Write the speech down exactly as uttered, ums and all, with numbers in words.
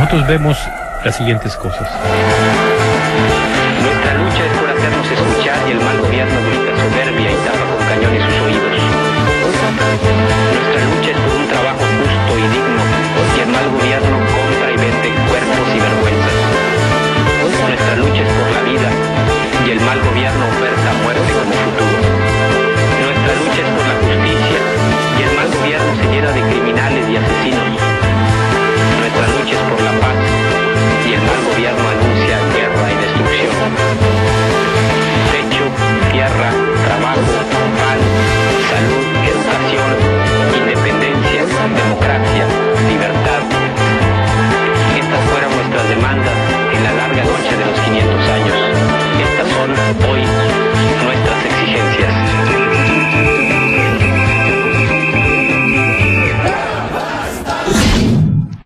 nosotros vemos las siguientes cosas. Nuestra lucha es por hacernos escuchar y el mal gobierno grita soberbia